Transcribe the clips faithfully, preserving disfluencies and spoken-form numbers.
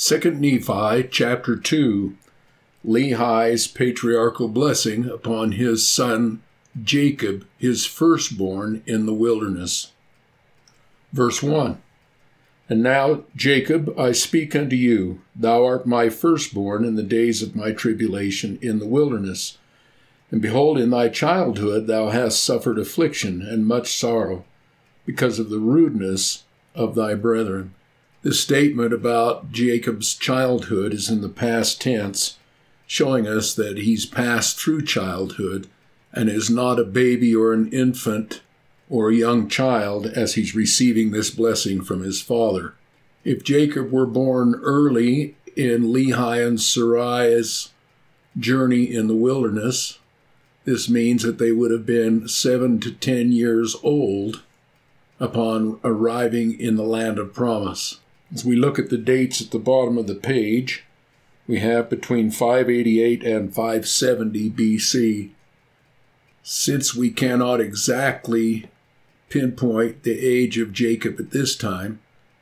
Second Nephi chapter two, Lehi's patriarchal blessing upon his son Jacob, his firstborn in the wilderness. Verse one, And now, Jacob, I speak unto you, thou art my firstborn in the days of my tribulation in the wilderness. And behold, in thy childhood thou hast suffered affliction and much sorrow, because of the rudeness of thy brethren. This statement about Jacob's childhood is in the past tense, showing us that he's passed through childhood and is not a baby or an infant or a young child as he's receiving this blessing from his father. If Jacob were born early in Lehi and Sarai's journey in the wilderness, this means that they would have been seven to ten years old upon arriving in the land of promise. As we look at the dates at the bottom of the page, we have between five eighty-eight and five seventy B C. Since we cannot exactly pinpoint the age of Jacob at this time,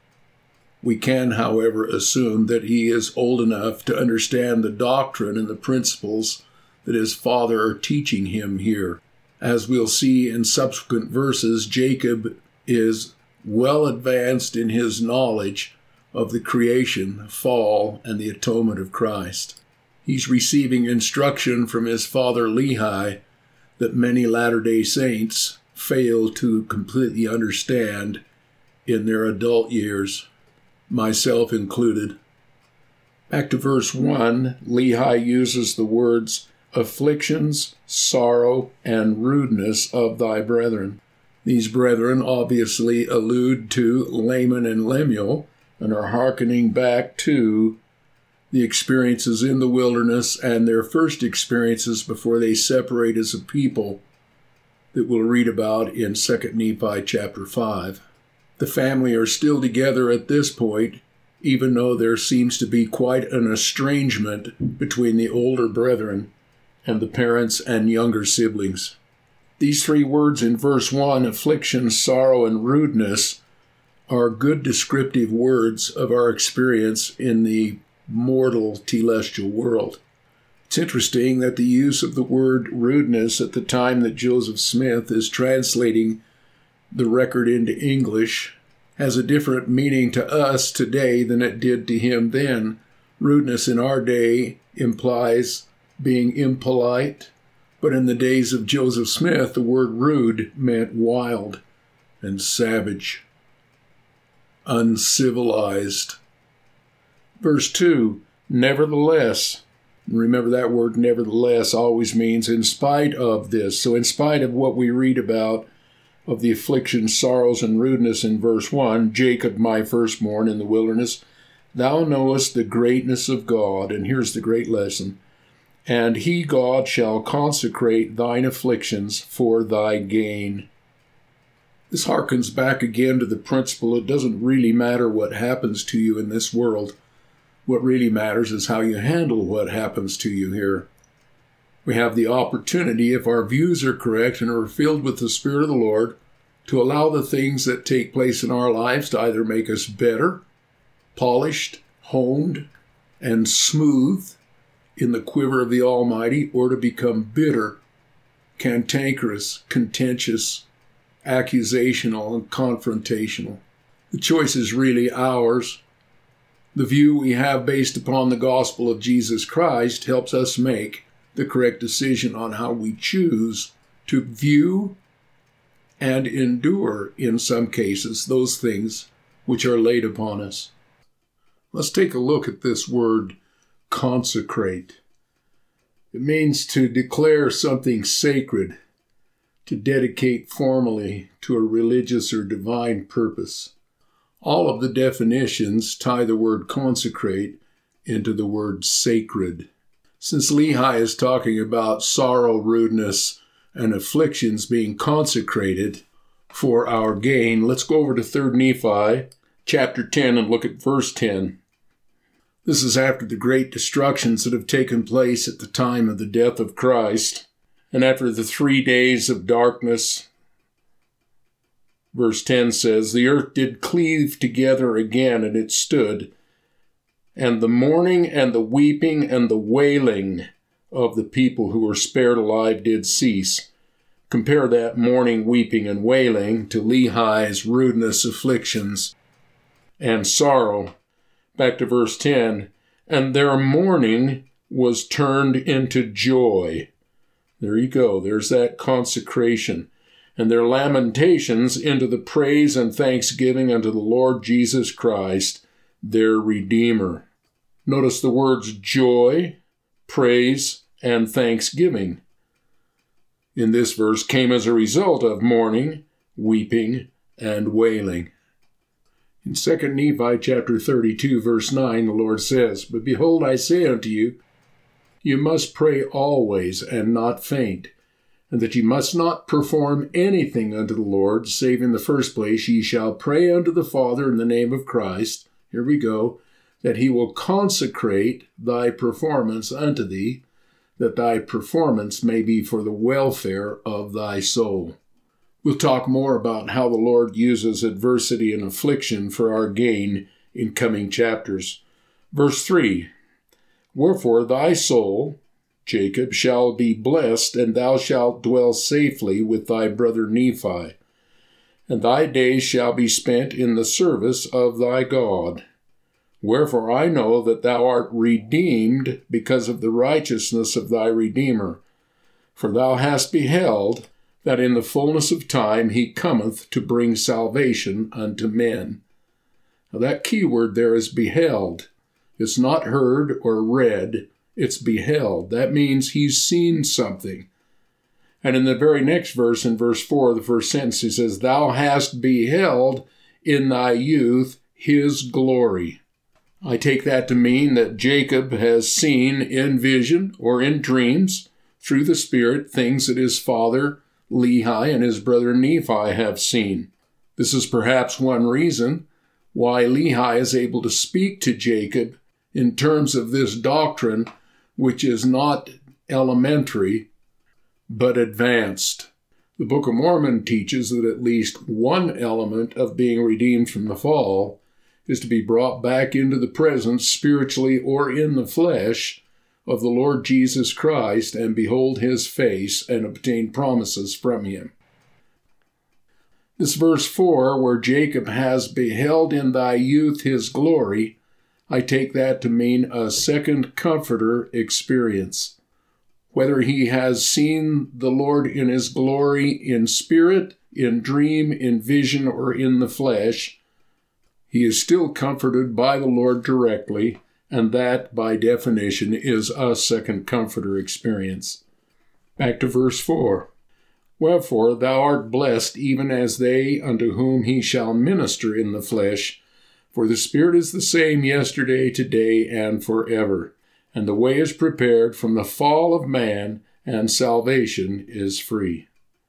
we can, however, assume that he is old enough to understand the doctrine and the principles that his father are teaching him here. As we'll see in subsequent verses, Jacob is well advanced in his knowledge of the creation, fall, and the atonement of Christ. He's receiving instruction from his father Lehi that many Latter-day Saints fail to completely understand in their adult years, myself included. Back to verse one, Lehi uses the words afflictions, sorrow, and rudeness of thy brethren. These brethren obviously allude to Laman and Lemuel and are hearkening back to the experiences in the wilderness and their first experiences before they separate as a people that we'll read about in Second Nephi chapter five. The family are still together at this point, even though there seems to be quite an estrangement between the older brethren and the parents and younger siblings. These three words in verse one, affliction, sorrow, and rudeness, are good descriptive words of our experience in the mortal telestial world. It's interesting that the use of the word rudeness at the time that Joseph Smith is translating the record into English has a different meaning to us today than it did to him then. Rudeness in our day implies being impolite, but in the days of Joseph Smith, the word rude meant wild and savage, uncivilized. Verse two, nevertheless. Remember that word nevertheless always means in spite of this. So in spite of what we read about of the affliction, sorrows, and rudeness in verse one, Jacob, my firstborn in the wilderness, thou knowest the greatness of God. And here's the great lesson. And he, God, shall consecrate thine afflictions for thy gain. This harkens back again to the principle it doesn't really matter what happens to you in this world. What really matters is how you handle what happens to you here. We have the opportunity, if our views are correct and are filled with the Spirit of the Lord, to allow the things that take place in our lives to either make us better, polished, honed, and smooth in the quiver of the Almighty, or to become bitter, cantankerous, contentious, accusational, and confrontational. The choice is really ours. The view we have based upon the gospel of Jesus Christ helps us make the correct decision on how we choose to view and endure, in some cases, those things which are laid upon us. Let's take a look at this word, consecrate. It means to declare something sacred, to dedicate formally to a religious or divine purpose. All of the definitions tie the word consecrate into the word sacred. Since Lehi is talking about sorrow, rudeness, and afflictions being consecrated for our gain, let's go over to Third Nephi chapter ten and look at verse ten. This is after the great destructions that have taken place at the time of the death of Christ, and after the three days of darkness. Verse ten says, The earth did cleave together again, and it stood, And the mourning and the weeping and the wailing of the people who were spared alive did cease. Compare that mourning, weeping, and wailing to Lehi's rudeness, afflictions, and sorrow. Back to verse ten. And their mourning was turned into joy. There you go. There's that consecration. And their lamentations into the praise and thanksgiving unto the Lord Jesus Christ, their Redeemer. Notice the words joy, praise, and thanksgiving in this verse came as a result of mourning, weeping, and wailing. In Second Nephi chapter thirty-two, verse nine, the Lord says, But behold, I say unto you, you must pray always and not faint, and that ye must not perform anything unto the Lord, save in the first place ye shall pray unto the Father in the name of Christ, here we go, that he will consecrate thy performance unto thee, that thy performance may be for the welfare of thy soul. We'll talk more about how the Lord uses adversity and affliction for our gain in coming chapters. Verse three, Wherefore thy soul, Jacob, shall be blessed, and thou shalt dwell safely with thy brother Nephi, and thy days shall be spent in the service of thy God. Wherefore I know that thou art redeemed because of the righteousness of thy Redeemer. For thou hast beheld that in the fullness of time he cometh to bring salvation unto men. Now that key word there is beheld. It's not heard or read, it's beheld. That means he's seen something. And in the very next verse, in verse four, the first sentence, he says, Thou hast beheld in thy youth his glory. I take that to mean that Jacob has seen in vision or in dreams through the Spirit things that his father Lehi and his brother Nephi have seen. This is perhaps one reason why Lehi is able to speak to Jacob in terms of this doctrine, which is not elementary, but advanced. The Book of Mormon teaches that at least one element of being redeemed from the fall is to be brought back into the presence, spiritually or in the flesh, of the Lord Jesus Christ, and behold his face, and obtain promises from him. This verse four, where Jacob has beheld in thy youth his glory, I take that to mean a second comforter experience. Whether he has seen the Lord in his glory in spirit, in dream, in vision, or in the flesh, he is still comforted by the Lord directly, and that, by definition, is a second comforter experience. Back to verse four. Wherefore thou art blessed, even as they unto whom he shall minister in the flesh, for the Spirit is the same yesterday, today, and forever. And the way is prepared from the fall of man, and salvation is free.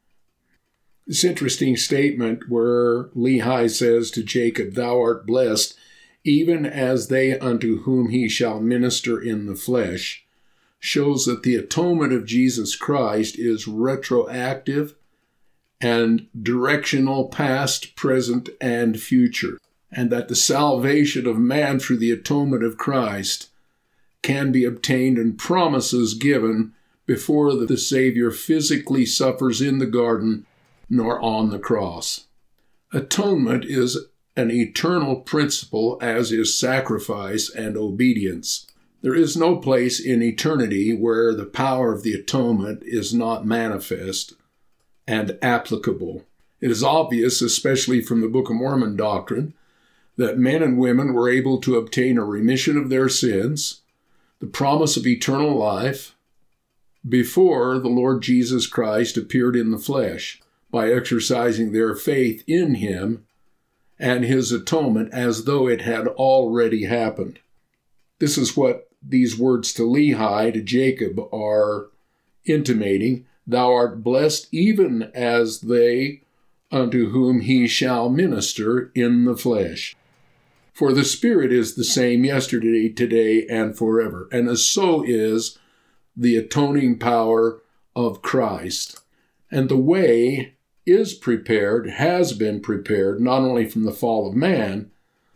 This interesting statement where Lehi says to Jacob, Thou art blessed, even as they unto whom he shall minister in the flesh, shows that the atonement of Jesus Christ is retroactive and directional, past, present, and future, and that the salvation of man through the atonement of Christ can be obtained and promises given before the Savior physically suffers in the garden nor on the cross. Atonement is an eternal principle, as is sacrifice and obedience. There is no place in eternity where the power of the atonement is not manifest and applicable. It is obvious, especially from the Book of Mormon doctrine, that men and women were able to obtain a remission of their sins, the promise of eternal life, before the Lord Jesus Christ appeared in the flesh, by exercising their faith in him and his atonement as though it had already happened. This is what these words to Lehi, to Jacob, are intimating. Thou art blessed even as they unto whom he shall minister in the flesh. For the Spirit is the same yesterday, today, and forever, and so is the atoning power of Christ. And the way is prepared, has been prepared, not only from the fall of man,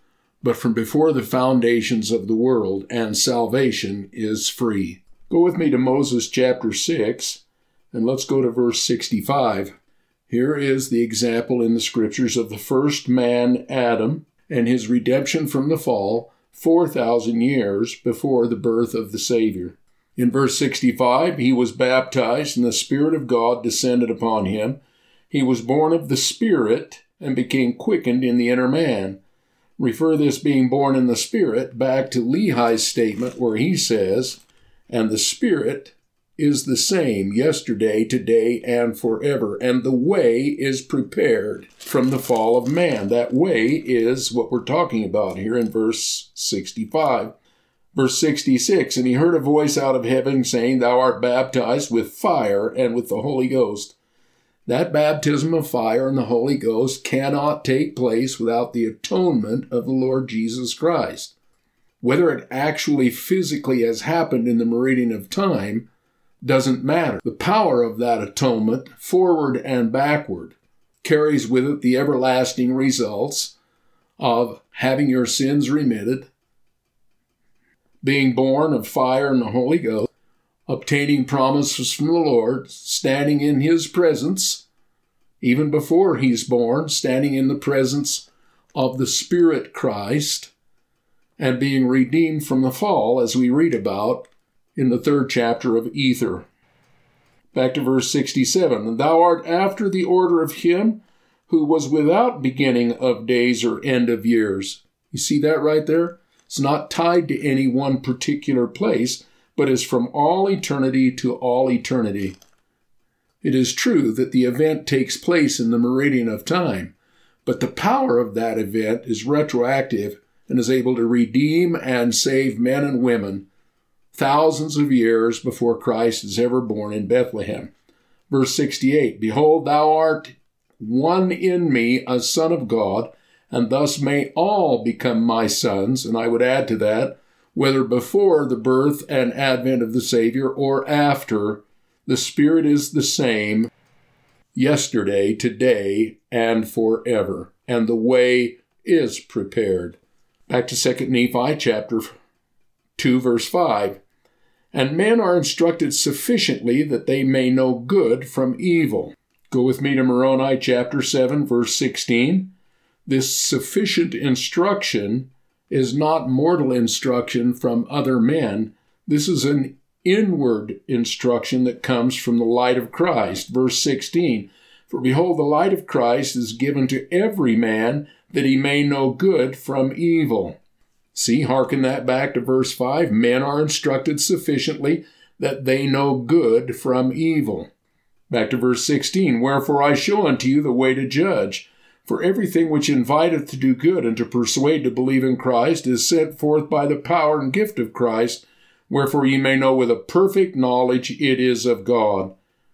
but from before the foundations of the world, and salvation is free. Go with me to Moses chapter six, and let's go to verse sixty-five. Here is the example in the scriptures of the first man, Adam, and his redemption from the fall, four thousand years before the birth of the Savior. In verse sixty-five, he was baptized, and the Spirit of God descended upon him. He was born of the Spirit and became quickened in the inner man. Refer this being born in the Spirit back to Lehi's statement where he says, and the Spirit is the same yesterday, today, and forever, and the way is prepared from the fall of man. That way is what we're talking about here in verse sixty-five. Verse sixty-six, and he heard a voice out of heaven saying, Thou art baptized with fire and with the Holy Ghost. That baptism of fire and the Holy Ghost cannot take place without the atonement of the Lord Jesus Christ. Whether it actually physically has happened in the meridian of time doesn't matter. The power of that atonement, forward and backward, carries with it the everlasting results of having your sins remitted, being born of fire and the Holy Ghost, obtaining promises from the Lord, standing in His presence, even before He's born, standing in the presence of the Spirit Christ, and being redeemed from the fall, as we read about in the third chapter of Ether. Back to verse sixty-seven, and thou art after the order of him who was without beginning of days or end of years. You see that right there? It's not tied to any one particular place, but is from all eternity to all eternity. It is true that the event takes place in the meridian of time, but the power of that event is retroactive and is able to redeem and save men and women thousands of years before Christ is ever born in Bethlehem. Verse sixty-eight, Behold, thou art one in me, a son of God, and thus may all become my sons. And I would add to that, whether before the birth and advent of the Savior or after, the Spirit is the same yesterday, today, and forever. And the way is prepared. Back to Second Nephi chapter two, verse five. And men are instructed sufficiently that they may know good from evil. Go with me to Moroni chapter seven, verse sixteen. This sufficient instruction is not mortal instruction from other men. This is an inward instruction that comes from the light of Christ. Verse sixteen, For behold, the light of Christ is given to every man, that he may know good from evil. See, hearken that back to verse five. Men are instructed sufficiently that they know good from evil. Back to verse sixteen. Wherefore I show unto you the way to judge. For everything which inviteth to do good and to persuade to believe in Christ is sent forth by the power and gift of Christ. Wherefore ye may know with a perfect knowledge it is of God.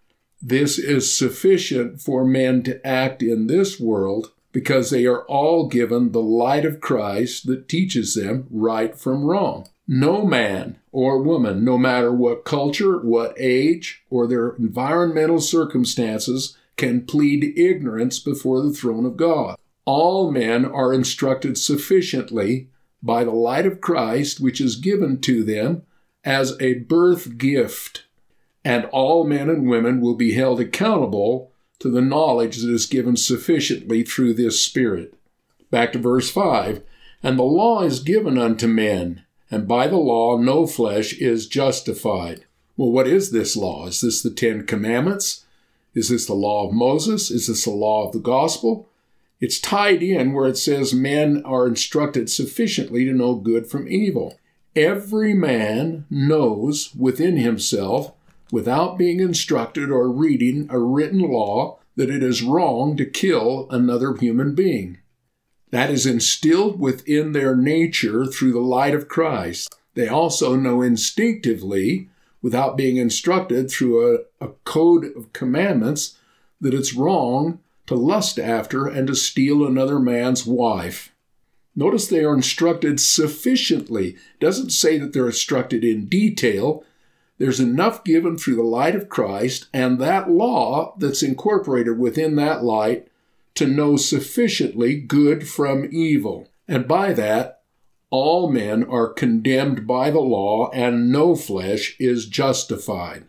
This is sufficient for men to act in this world, because they are all given the light of Christ that teaches them right from wrong. No man or woman, no matter what culture, what age, or their environmental circumstances, can plead ignorance before the throne of God. All men are instructed sufficiently by the light of Christ, which is given to them as a birth gift, and all men and women will be held accountable to the knowledge that is given sufficiently through this Spirit. Back to verse five. And the law is given unto men, and by the law no flesh is justified. Well, what is this law? Is this the Ten Commandments? Is this the law of Moses? Is this the law of the gospel? It's tied in where it says men are instructed sufficiently to know good from evil. Every man knows within himself, without being instructed or reading a written law, that it is wrong to kill another human being. That is instilled within their nature through the light of Christ. They also know instinctively, without being instructed through a, a code of commandments, that it's wrong to lust after and to steal another man's wife. Notice they are instructed sufficiently. It doesn't say that they're instructed in detail. There's enough given through the light of Christ and that law that's incorporated within that light to know sufficiently good from evil. And by that, all men are condemned by the law, and no flesh is justified.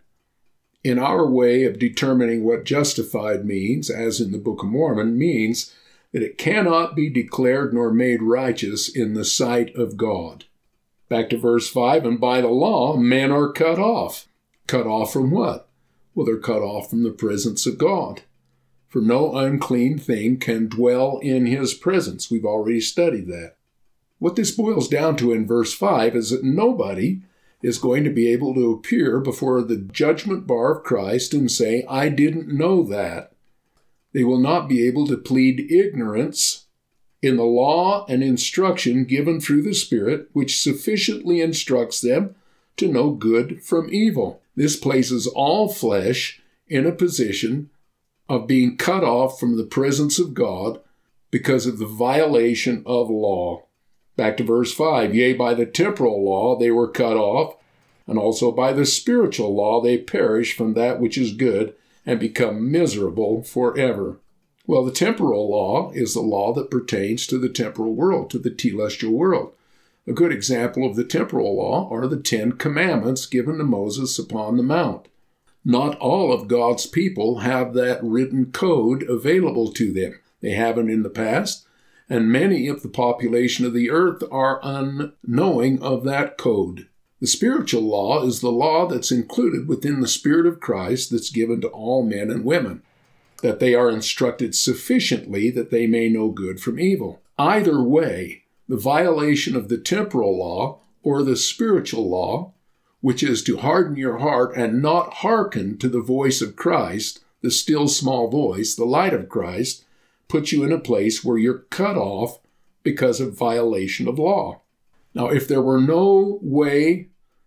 In our way of determining what justified means, as in the Book of Mormon, means that it cannot be declared nor made righteous in the sight of God. Back to verse five, and by the law men are cut off. Cut off from what? Well, they're cut off from the presence of God. For no unclean thing can dwell in his presence. We've already studied that. What this boils down to in verse five is that nobody is going to be able to appear before the judgment bar of Christ and say, I didn't know that. They will not be able to plead ignorance in the law and instruction given through the Spirit, which sufficiently instructs them to know good from evil. This places all flesh in a position of being cut off from the presence of God because of the violation of law. Back to verse five, yea, by the temporal law they were cut off, and also by the spiritual law they perish from that which is good and become miserable forever. Well, the temporal law is the law that pertains to the temporal world, to the telestial world. A good example of the temporal law are the Ten Commandments given to Moses upon the mount. Not all of God's people have that written code available to them. They haven't in the past, and many of the population of the earth are unknowing of that code. The spiritual law is the law that's included within the Spirit of Christ that's given to all men and women, that they are instructed sufficiently that they may know good from evil. Either way, the violation of the temporal law or the spiritual law, which is to harden your heart and not hearken to the voice of Christ, the still small voice, the light of Christ, puts you in a place where you're cut off because of violation of law. Now, if there were no way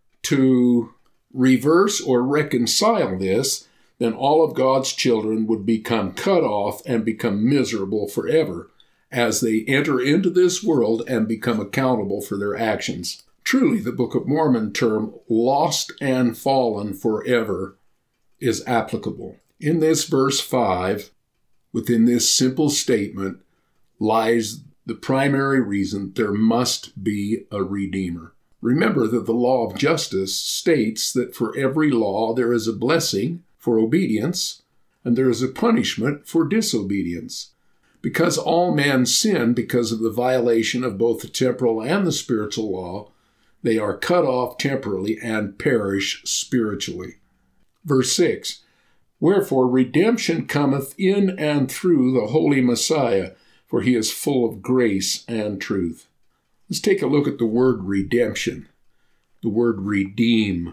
to reverse or reconcile this, then all of God's children would become cut off and become miserable forever as they enter into this world and become accountable for their actions. Truly, the Book of Mormon term, lost and fallen forever, is applicable. In this verse five, within this simple statement, lies the primary reason there must be a Redeemer. Remember that the law of justice states that for every law there is a blessing for obedience, and there is a punishment for disobedience. Because all men sin because of the violation of both the temporal and the spiritual law, they are cut off temporally and perish spiritually. Verse six, wherefore redemption cometh in and through the Holy Messiah, for he is full of grace and truth. Let's take a look at the word redemption, the word redeem.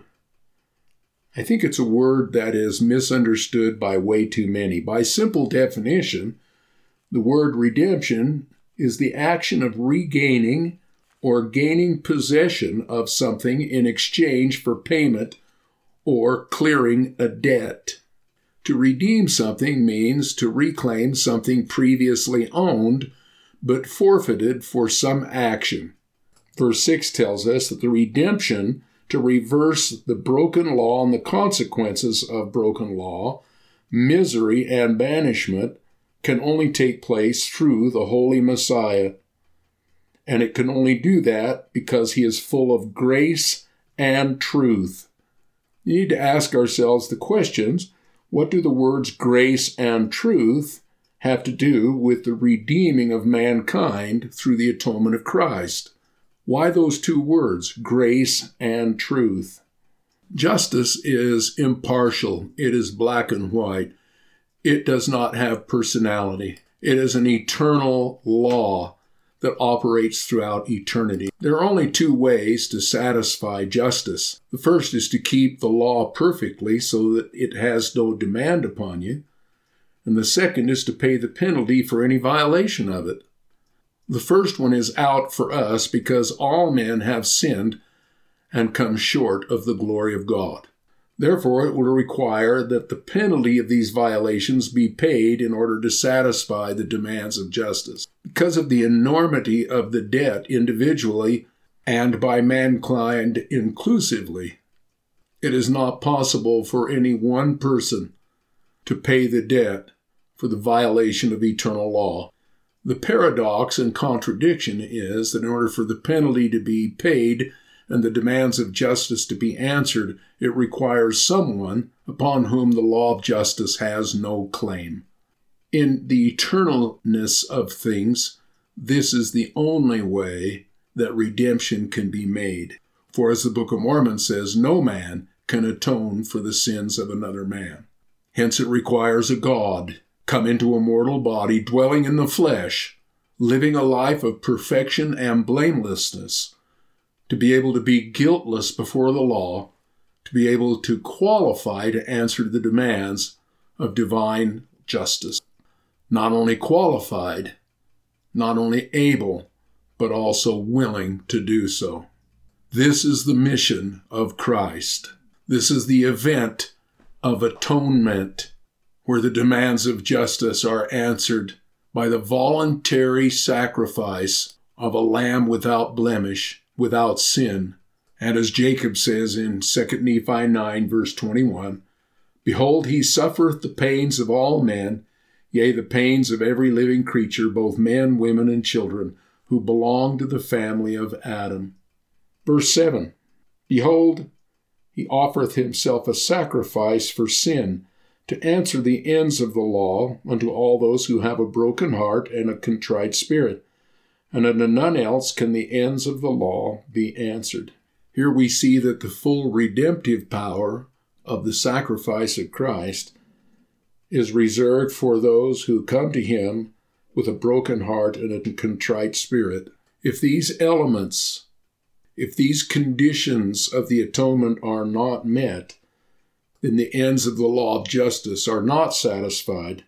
I think it's a word that is misunderstood by way too many. By simple definition, the word redemption is the action of regaining or gaining possession of something in exchange for payment or clearing a debt. To redeem something means to reclaim something previously owned but forfeited for some action. Verse six tells us that the redemption to reverse the broken law and the consequences of broken law, misery and banishment, can only take place through the Holy Messiah. And it can only do that because he is full of grace and truth. You need to ask ourselves the questions, what do the words grace and truth have to do with the redeeming of mankind through the atonement of Christ? Why those two words, grace and truth? Justice is impartial. It is black and white. It does not have personality. It is an eternal law that operates throughout eternity. There are only two ways to satisfy justice. The first is to keep the law perfectly so that it has no demand upon you. And the second is to pay the penalty for any violation of it. The first one is out for us because all men have sinned and come short of the glory of God. Therefore, it will require that the penalty of these violations be paid in order to satisfy the demands of justice. Because of the enormity of the debt individually and by mankind inclusively, it is not possible for any one person to pay the debt for the violation of eternal law. The paradox and contradiction is that in order for the penalty to be paid and the demands of justice to be answered, it requires someone upon whom the law of justice has no claim. In the eternalness of things, this is the only way that redemption can be made. For as the Book of Mormon says, no man can atone for the sins of another man. Hence it requires a God come into a mortal body, dwelling in the flesh, living a life of perfection and blamelessness, to be able to be guiltless before the law, to be able to qualify to answer the demands of divine justice. Not only qualified, not only able, but also willing to do so. This is the mission of Christ. This is the event of atonement, where the demands of justice are answered by the voluntary sacrifice of a lamb without blemish, without sin. And as Jacob says in Second Nephi nine, verse twenty-one, "Behold, he suffereth the pains of all men, yea, the pains of every living creature, both men, women, and children, who belong to the family of Adam." Verse seven, "Behold, he offereth himself a sacrifice for sin, to answer the ends of the law unto all those who have a broken heart and a contrite spirit. And unto none else can the ends of the law be answered." Here we see that the full redemptive power of the sacrifice of Christ is reserved for those who come to him with a broken heart and a contrite spirit. If these elements, if these conditions of the atonement are not met, then the ends of the law of justice are not satisfied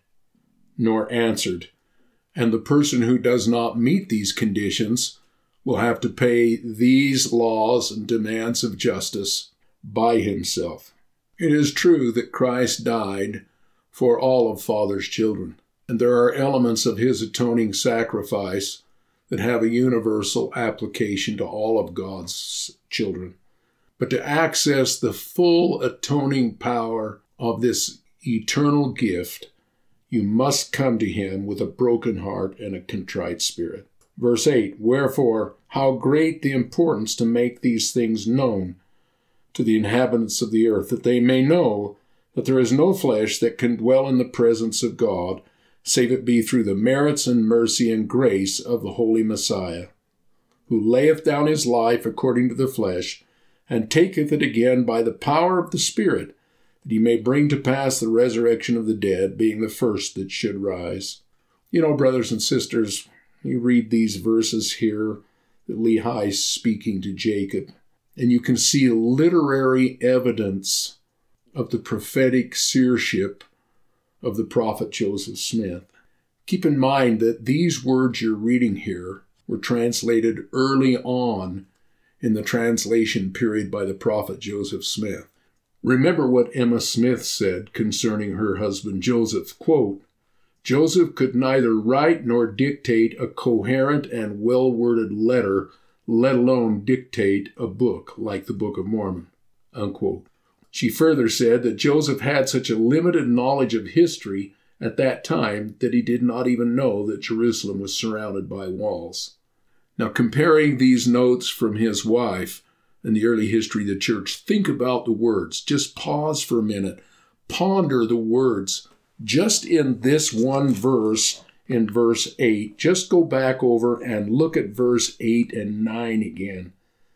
nor answered, and the person who does not meet these conditions will have to pay these laws and demands of justice by himself. It is true that Christ died for all of Father's children, and there are elements of his atoning sacrifice that have a universal application to all of God's children. But to access the full atoning power of this eternal gift, you must come to him with a broken heart and a contrite spirit. Verse eight, "Wherefore, how great the importance to make these things known to the inhabitants of the earth, that they may know that there is no flesh that can dwell in the presence of God, save it be through the merits and mercy and grace of the Holy Messiah, who layeth down his life according to the flesh, and taketh it again by the power of the Spirit, that he may bring to pass the resurrection of the dead, being the first that should rise." You know, brothers and sisters, you read these verses here that Lehi is speaking to Jacob, and you can see literary evidence of the prophetic seership of the prophet Joseph Smith. Keep in mind that these words you're reading here were translated early on in the translation period by the prophet Joseph Smith. Remember what Emma Smith said concerning her husband Joseph, quote, "Joseph could neither write nor dictate a coherent and well-worded letter, let alone dictate a book like the Book of Mormon," unquote. She further said that Joseph had such a limited knowledge of history at that time that he did not even know that Jerusalem was surrounded by walls. Now, comparing these notes from his wife and the early history of the church, think about the words. Just pause for a minute. Ponder the words. Just in this one verse, in verse eight, just go back over and look at verse eight and nine again.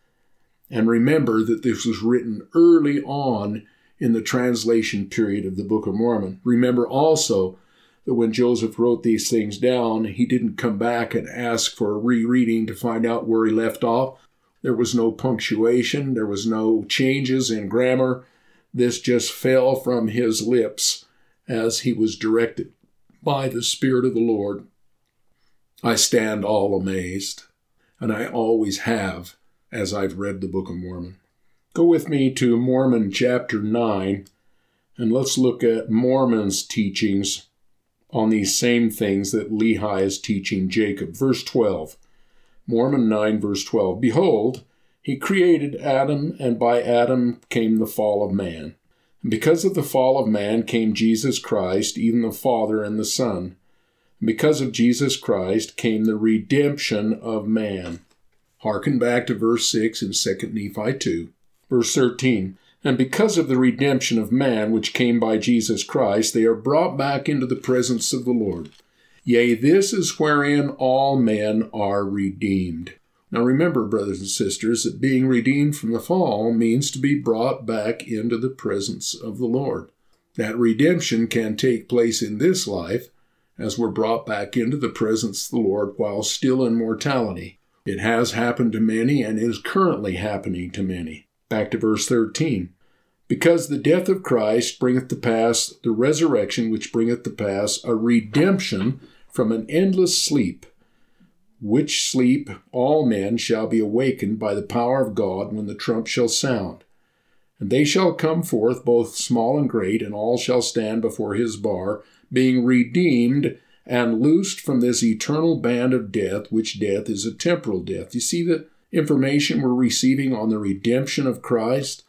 And remember that this was written early on in the translation period of the Book of Mormon. Remember also that when Joseph wrote these things down, he didn't come back and ask for a rereading to find out where he left off. There was no punctuation. There was no changes in grammar. This just fell from his lips as he was directed by the Spirit of the Lord. I stand all amazed, and I always have as I've read the Book of Mormon. Go with me to Mormon chapter nine, and let's look at Mormon's teachings on these same things that Lehi is teaching Jacob. Verse twelve, Mormon nine, verse twelve, "Behold, he created Adam, and by Adam came the fall of man. And because of the fall of man came Jesus Christ, even the Father and the Son. Because of Jesus Christ came the redemption of man. Hearken back to verse six in Second Nephi two. Verse thirteen, and because of the redemption of man which came by Jesus Christ, they are brought back into the presence of the Lord. Yea, this is wherein all men are redeemed. Now remember, brothers and sisters, that being redeemed from the fall means to be brought back into the presence of the Lord. That redemption can take place in this life, as we're brought back into the presence of the Lord while still in mortality. It has happened to many and is currently happening to many. Back to verse thirteen. Because the death of Christ bringeth to pass the resurrection, which bringeth to pass a redemption from an endless sleep, which sleep all men shall be awakened by the power of God when the trump shall sound. And they shall come forth, both small and great, and all shall stand before his bar, being redeemed and loosed from this eternal band of death, which death is a temporal death. You see the information we're receiving on the redemption of Christ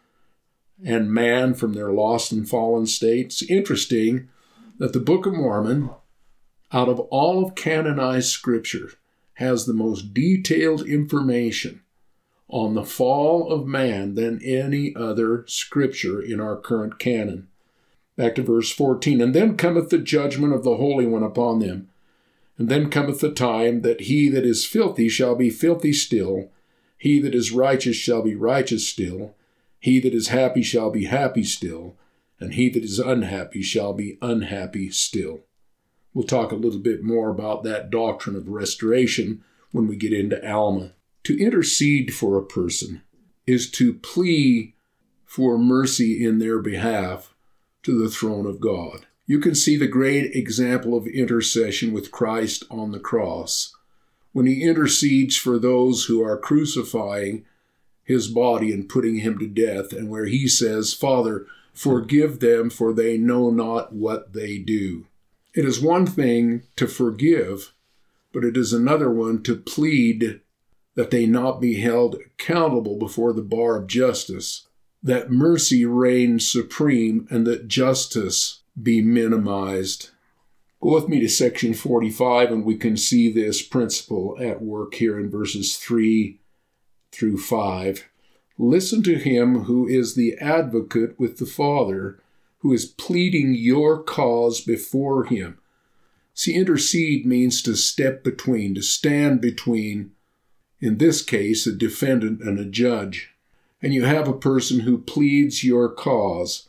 and man from their lost and fallen state? It's interesting that the Book of Mormon, out of all of canonized Scripture, has the most detailed information on the fall of man than any other Scripture in our current canon. Back to verse fourteen, and then cometh the judgment of the Holy One upon them. And then cometh the time that he that is filthy shall be filthy still, he that is righteous shall be righteous still, he that is happy shall be happy still, and he that is unhappy shall be unhappy still. We'll talk a little bit more about that doctrine of restoration when we get into Alma. To intercede for a person is to plead for mercy in their behalf to the throne of God. You can see the great example of intercession with Christ on the cross, when he intercedes for those who are crucifying his body and putting him to death, and where he says, Father, forgive them, for they know not what they do. It is one thing to forgive, but it is another one to plead that they not be held accountable before the bar of justice, that mercy reign supreme, and that justice be minimized. Go with me to section forty-five, and we can see this principle at work here in verses three through five. Listen to him who is the advocate with the Father, who is pleading your cause before him. See, intercede means to step between, to stand between, in this case, a defendant and a judge. And you have a person who pleads your cause.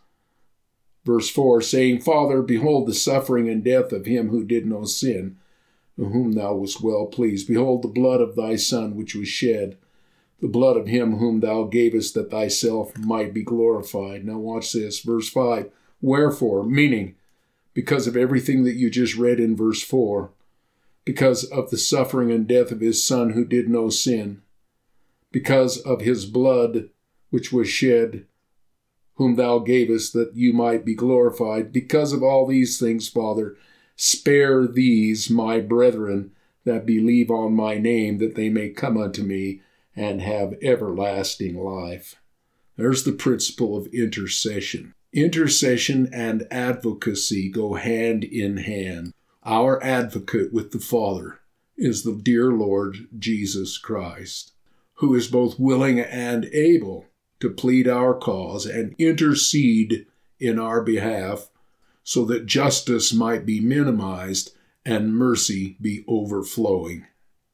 Verse four, saying, Father, behold the suffering and death of him who did no sin, of whom thou wast well pleased. Behold the blood of thy Son which was shed, the blood of him whom thou gavest that thyself might be glorified. Now watch this, verse five. Wherefore, meaning, because of everything that you just read in verse four, because of the suffering and death of his Son who did no sin, because of his blood which was shed, whom thou gavest that you might be glorified, because of all these things, Father, spare these my brethren that believe on my name, that they may come unto me and have everlasting life. There's the principle of intercession. Intercession and advocacy go hand in hand. Our advocate with the Father is the dear Lord Jesus Christ, who is both willing and able to plead our cause and intercede in our behalf so that justice might be minimized and mercy be overflowing.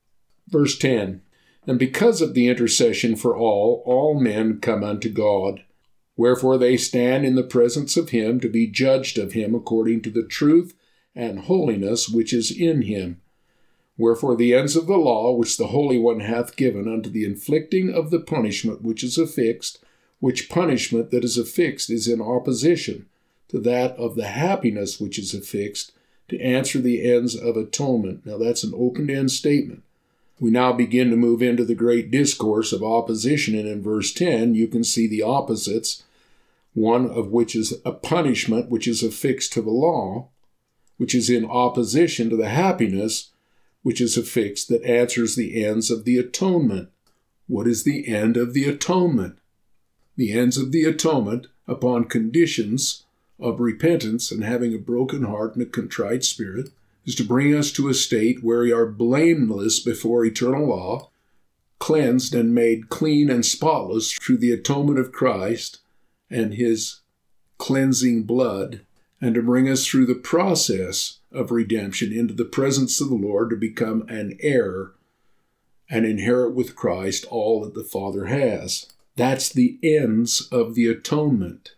Verse ten, and because of the intercession for all, all men come unto God. Wherefore they stand in the presence of him to be judged of him according to the truth and holiness which is in him. Wherefore the ends of the law which the Holy One hath given unto the inflicting of the punishment which is affixed, which punishment that is affixed is in opposition to that of the happiness which is affixed, to answer the ends of atonement. Now that's an open-end statement. We now begin to move into the great discourse of opposition, and in verse ten you can see the opposites, one of which is a punishment which is affixed to the law, which is in opposition to the happiness which is affixed that answers the ends of the atonement. What is the end of the atonement? The ends of the atonement, upon conditions of repentance and having a broken heart and a contrite spirit, is to bring us to a state where we are blameless before eternal law, cleansed and made clean and spotless through the atonement of Christ and his cleansing blood, and to bring us through the process of redemption into the presence of the Lord to become an heir and inherit with Christ all that the Father has. That's the ends of the atonement.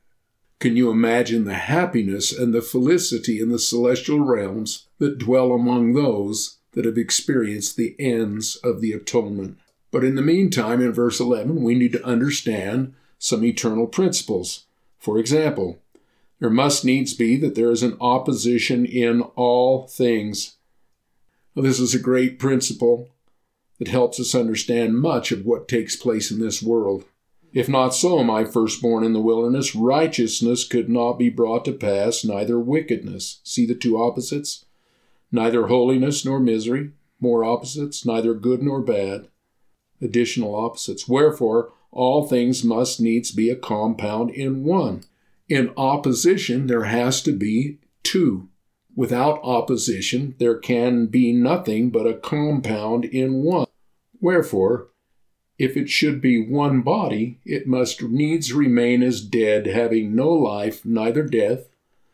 Can you imagine the happiness and the felicity in the celestial realms that dwell among those that have experienced the ends of the atonement? But in the meantime, in verse eleven, we need to understand some eternal principles. For example, there must needs be that there is an opposition in all things. Well, this is a great principle that helps us understand much of what takes place in this world. If not so, my firstborn in the wilderness, righteousness could not be brought to pass, neither wickedness. See the two opposites? Neither holiness nor misery, more opposites, neither good nor bad, additional opposites. Wherefore, all things must needs be a compound in one. In opposition, there has to be two. Without opposition, there can be nothing but a compound in one. Wherefore, if it should be one body, it must needs remain as dead, having no life, neither death,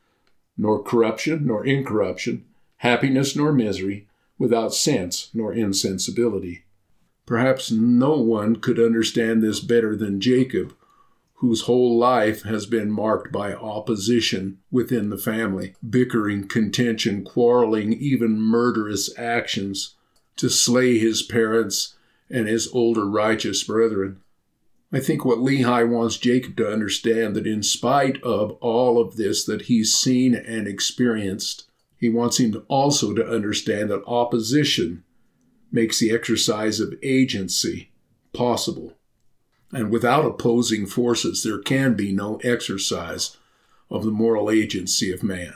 nor corruption, nor incorruption, happiness, nor misery, without sense, nor insensibility. Perhaps no one could understand this better than Jacob, whose whole life has been marked by opposition within the family, bickering, contention, quarreling, even murderous actions to slay his parents and his older righteous brethren. I think what Lehi wants Jacob to understand, that in spite of all of this that he's seen and experienced, he wants him to also to understand that opposition makes the exercise of agency possible. And without opposing forces, there can be no exercise of the moral agency of man.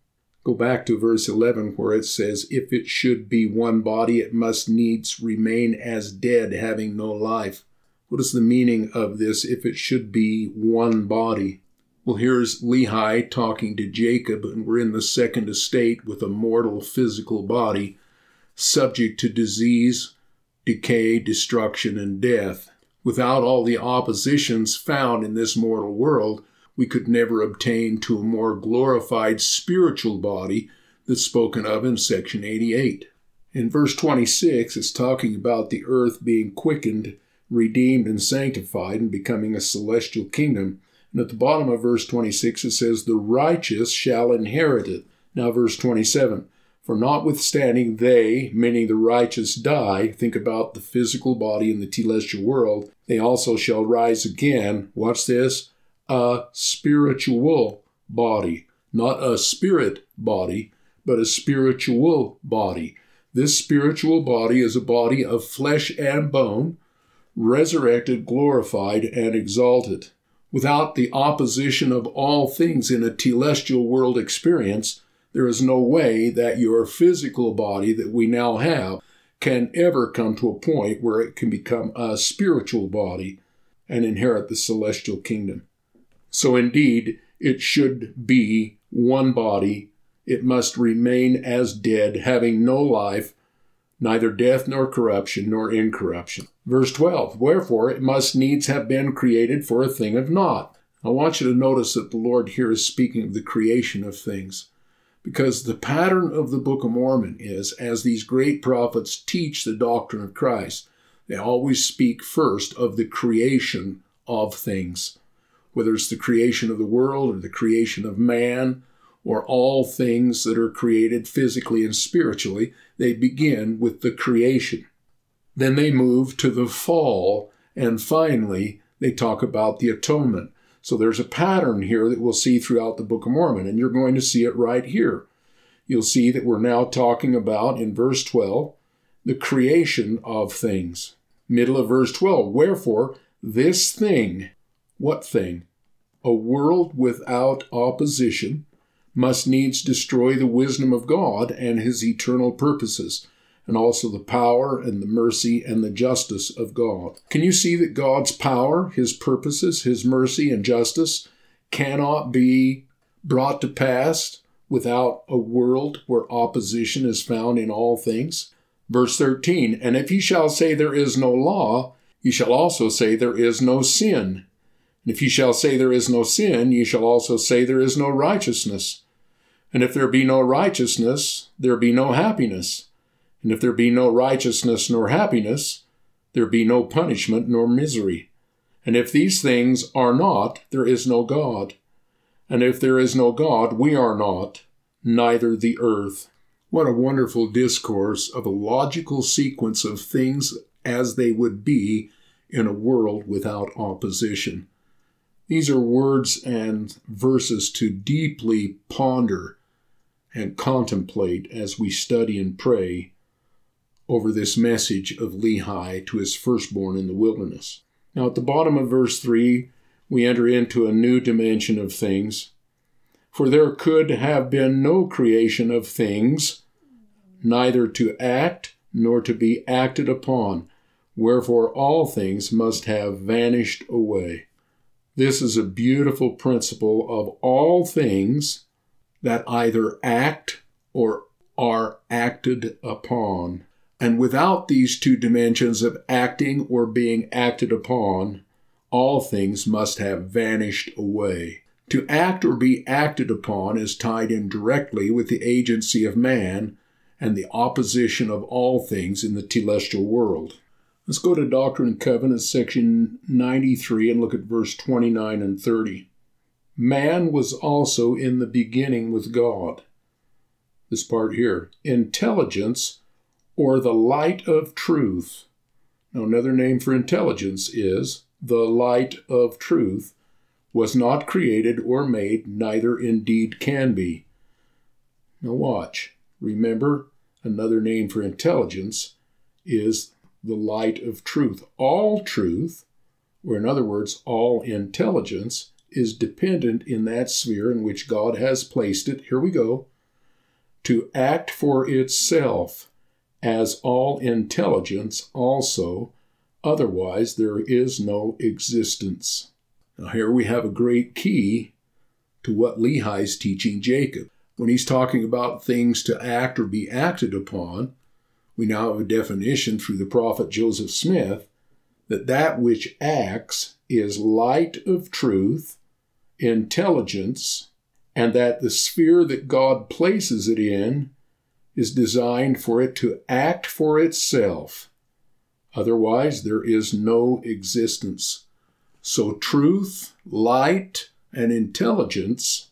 Go back to verse eleven where it says, if it should be one body, it must needs remain as dead, having no life. What is the meaning of this, if it should be one body? Well, here's Lehi talking to Jacob, and we're in the second estate with a mortal physical body, subject to disease, decay, destruction, and death. Without all the oppositions found in this mortal world, we could never obtain to a more glorified spiritual body that's spoken of in section eighty-eight. In verse twenty-six, it's talking about the earth being quickened, redeemed, and sanctified, and becoming a celestial kingdom. And at the bottom of verse twenty-six, it says, the righteous shall inherit it. Now verse twenty-seven, for notwithstanding they, meaning the righteous, die, think about the physical body in the telestial world, they also shall rise again. Watch this. A spiritual body, not a spirit body, but a spiritual body. This spiritual body is a body of flesh and bone, resurrected, glorified, and exalted. Without the opposition of all things in a telestial world experience, there is no way that your physical body that we now have can ever come to a point where it can become a spiritual body and inherit the celestial kingdom. So indeed, it should be one body. It must remain as dead, having no life, neither death nor corruption nor incorruption. Verse twelve, wherefore it must needs have been created for a thing of naught. I want you to notice that the Lord here is speaking of the creation of things, because the pattern of the Book of Mormon is, as these great prophets teach the doctrine of Christ, they always speak first of the creation of things. Whether it's the creation of the world or the creation of man or all things that are created physically and spiritually, they begin with the creation. Then they move to the fall, and finally they talk about the atonement. So there's a pattern here that we'll see throughout the Book of Mormon, and you're going to see it right here. You'll see that we're now talking about, in verse twelve, the creation of things. Middle of verse twelve, wherefore this thing, what thing? A world without opposition must needs destroy the wisdom of God and his eternal purposes, and also the power and the mercy and the justice of God. Can you see that God's power, his purposes, his mercy and justice cannot be brought to pass without a world where opposition is found in all things? Verse thirteen, and if ye shall say there is no law, ye shall also say there is no sin. And if ye shall say there is no sin, ye shall also say there is no righteousness. And if there be no righteousness, there be no happiness. And if there be no righteousness nor happiness, there be no punishment nor misery. And if these things are not, there is no God. And if there is no God, we are not, neither the earth. What a wonderful discourse of a logical sequence of things as they would be in a world without opposition. These are words and verses to deeply ponder and contemplate as we study and pray over this message of Lehi to his firstborn in the wilderness. Now, at the bottom of verse three, we enter into a new dimension of things. For there could have been no creation of things, neither to act nor to be acted upon, wherefore all things must have vanished away. This is a beautiful principle of all things that either act or are acted upon. And without these two dimensions of acting or being acted upon, all things must have vanished away. To act or be acted upon is tied in directly with the agency of man and the opposition of all things in the telestial world. Let's go to Doctrine and Covenants, section ninety-three, and look at verse twenty-nine and thirty. Man was also in the beginning with God. This part here. Intelligence, or the light of truth. Now, another name for intelligence is the light of truth, was not created or made, neither indeed can be. Now watch. Remember, another name for intelligence is the light of truth. All truth, or in other words, all intelligence, is dependent in that sphere in which God has placed it, here we go, to act for itself, as all intelligence also, otherwise there is no existence. Now here we have a great key to what Lehi is teaching Jacob. When he's talking about things to act or be acted upon, we now have a definition through the prophet Joseph Smith that that which acts is light of truth, intelligence, and that the sphere that God places it in is designed for it to act for itself. Otherwise, there is no existence. So truth, light, and intelligence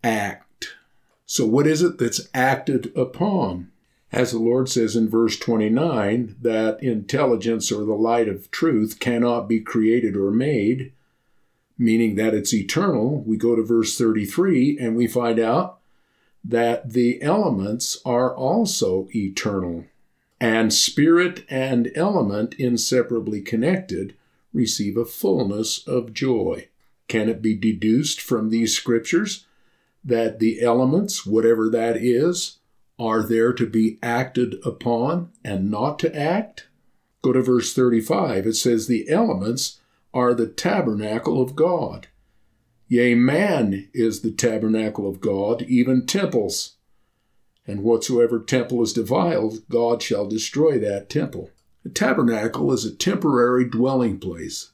act. So what is it that's acted upon? As the Lord says in verse twenty-nine, that intelligence or the light of truth cannot be created or made, meaning that it's eternal. We go to verse thirty-three and we find out that the elements are also eternal. And spirit and element, inseparably connected, receive a fullness of joy. Can it be deduced from these scriptures that the elements, whatever that is, are there to be acted upon and not to act? Go to verse thirty-five. It says, the elements are the tabernacle of God. Yea, man is the tabernacle of God, even temples. And whatsoever temple is defiled, God shall destroy that temple. A tabernacle is a temporary dwelling place.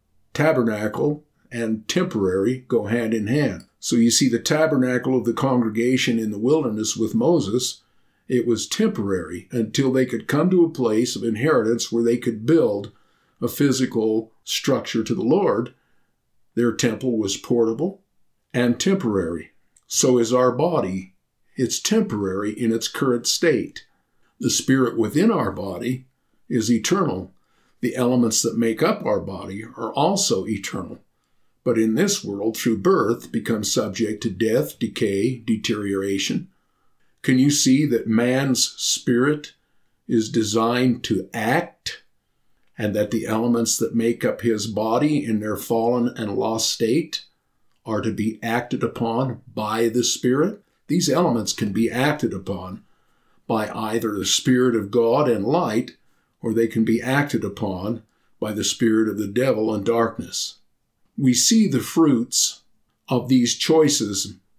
Tabernacle and temporary go hand in hand. So you see the tabernacle of the congregation in the wilderness with Moses, it was temporary until they could come to a place of inheritance where they could build a physical structure to the Lord. Their temple was portable and temporary. So is our body. It's temporary in its current state. The spirit within our body is eternal. The elements that make up our body are also eternal, but in this world, through birth, become subject to death, decay, deterioration. Can you see that man's spirit is designed to act, and that the elements that make up his body in their fallen and lost state are to be acted upon by the Spirit? These elements can be acted upon by either the Spirit of God and light, or they can be acted upon by the spirit of the devil and darkness. We see the fruits of these choices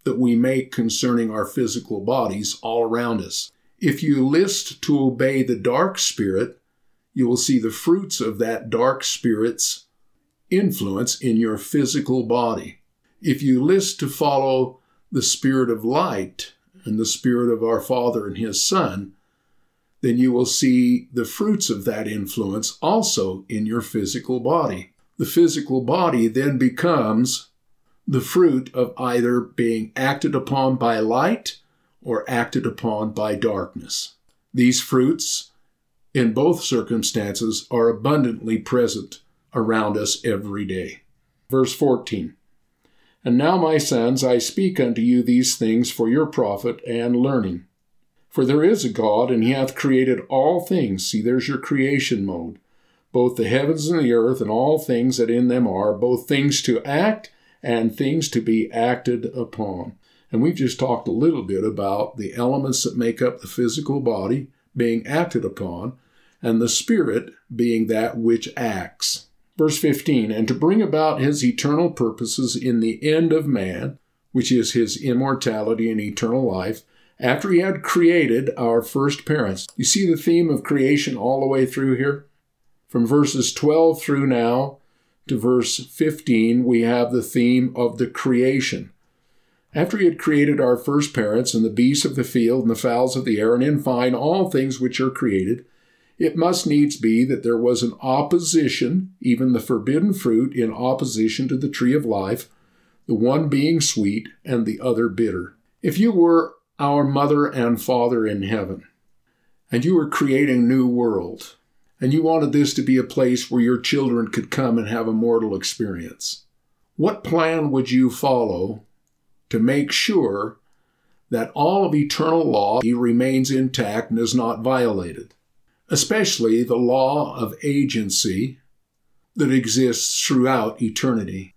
that we make concerning our physical bodies all around us. If you list to obey the dark spirit, you will see the fruits of that dark spirit's influence in your physical body. If you list to follow the spirit of light and the spirit of our Father and His Son, then you will see the fruits of that influence also in your physical body. The physical body then becomes the fruit of either being acted upon by light or acted upon by darkness. These fruits, in both circumstances, are abundantly present around us every day. Verse fourteen, "And now, my sons, I speak unto you these things for your profit and learning. For there is a God, and He hath created all things." See, there's your creation mode. "Both the heavens and the earth, and all things that in them are, both things to act and things to be acted upon." And we've just talked a little bit about the elements that make up the physical body being acted upon, and the spirit being that which acts. Verse fifteen, "And to bring about His eternal purposes in the end of man, which is His immortality and eternal life, after He had created our first parents." You see the theme of creation all the way through here? From verses twelve through now to verse fifteen, we have the theme of the creation. After He had created our first parents and the beasts of the field and the fowls of the air, and in fine all things which are created, it must needs be that there was an opposition, even the forbidden fruit in opposition to the tree of life, the one being sweet and the other bitter. If you were our mother and father in heaven, and you were creating a new world, and you wanted this to be a place where your children could come and have a mortal experience, what plan would you follow to make sure that all of eternal law remains intact and is not violated, especially the law of agency that exists throughout eternity?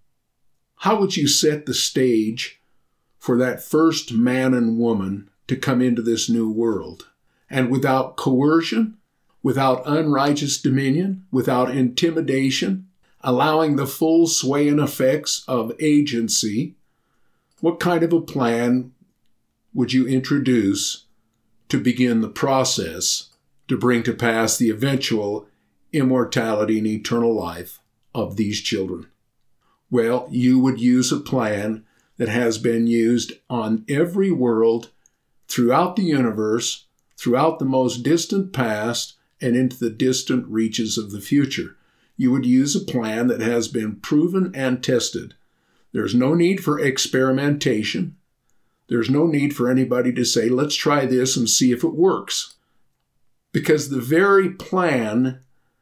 How would you set the stage for that first man and woman to come into this new world, and without coercion, without unrighteous dominion, without intimidation, allowing the full sway and effects of agency? What kind of a plan would you introduce to begin the process to bring to pass the eventual immortality and eternal life of these children? Well, you would use a plan that has been used on every world throughout the universe, throughout the most distant past, and into the distant reaches of the future. You would use a plan that has been proven and tested. There's no need for experimentation. There's no need for anybody to say, let's try this and see if it works. Because the very plan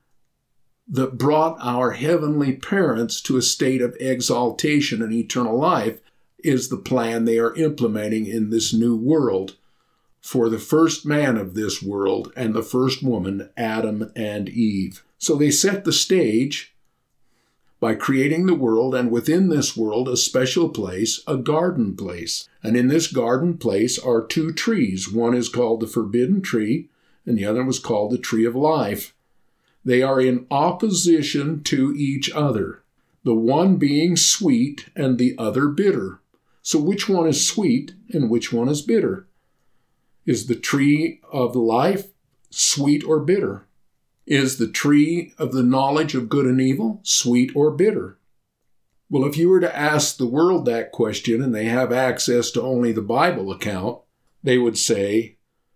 that brought our heavenly parents to a state of exaltation and eternal life is the plan they are implementing in this new world for the first man of this world and the first woman, Adam and Eve. So they set the stage by creating the world, and within this world a special place, a garden place. And in this garden place are two trees. One is called the forbidden tree, and the other was called the tree of life. They are in opposition to each other, the one being sweet and the other bitter. So which one is sweet and which one is bitter? Is the tree of life sweet or bitter? Is the tree of the knowledge of good and evil sweet or bitter? Well, if you were to ask the world that question, and they have access to only the Bible account, they would say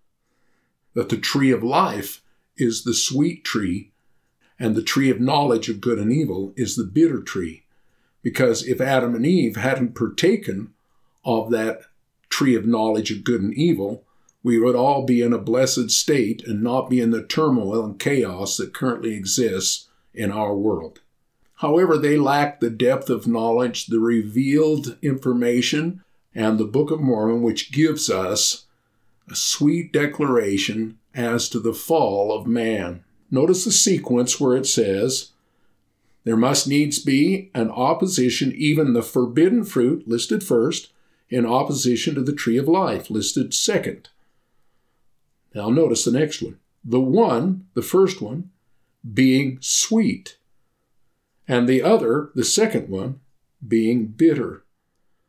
that the tree of life is the sweet tree, and the tree of knowledge of good and evil is the bitter tree. Because if Adam and Eve hadn't partaken of that tree of knowledge of good and evil, we would all be in a blessed state and not be in the turmoil and chaos that currently exists in our world. However, they lacked the depth of knowledge, the revealed information, and the Book of Mormon, which gives us a sweet declaration as to the fall of man. Notice the sequence where it says, there must needs be an opposition, even the forbidden fruit, listed first, in opposition to the tree of life, listed second. Now notice the next one. The one, the first one, being sweet, and the other, the second one, being bitter.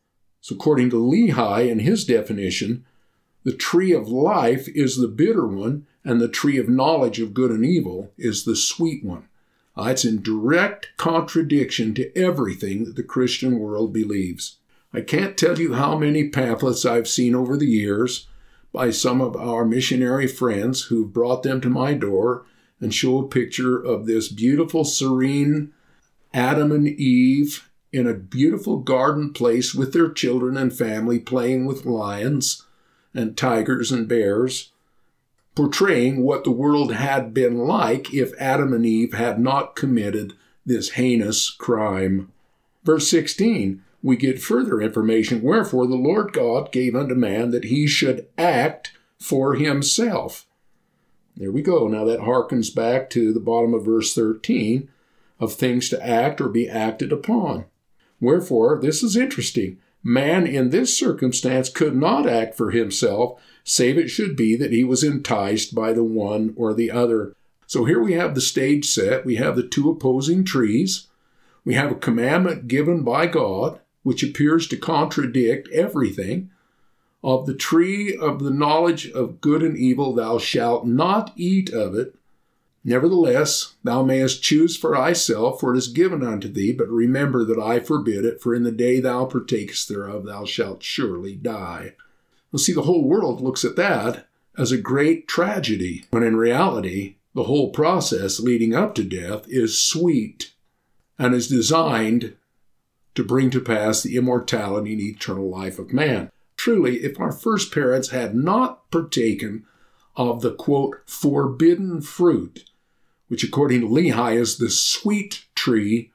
So according to Lehi and his definition, the tree of life is the bitter one, and the tree of knowledge of good and evil is the sweet one. Uh, it's in direct contradiction to everything that the Christian world believes. I can't tell you how many pamphlets I've seen over the years by some of our missionary friends who've brought them to my door and show a picture of this beautiful, serene Adam and Eve in a beautiful garden place with their children and family playing with lions and tigers and bears, portraying what the world had been like if Adam and Eve had not committed this heinous crime. Verse sixteen, we get further information. Wherefore the Lord God gave unto man that he should act for himself. There we go. Now that harkens back to the bottom of verse thirteen of things to act or be acted upon. Wherefore, this is interesting. Man in this circumstance could not act for himself, save it should be that he was enticed by the one or the other. So here we have the stage set. We have the two opposing trees. We have a commandment given by God, which appears to contradict everything. Of the tree of the knowledge of good and evil, thou shalt not eat of it. Nevertheless, thou mayest choose for thyself, for it is given unto thee, but remember that I forbid it, for in the day thou partakest thereof, thou shalt surely die. Well, see, the whole world looks at that as a great tragedy, when in reality, the whole process leading up to death is sweet and is designed to bring to pass the immortality and eternal life of man. Truly, if our first parents had not partaken of the, quote, forbidden fruit, which according to Lehi is the sweet tree,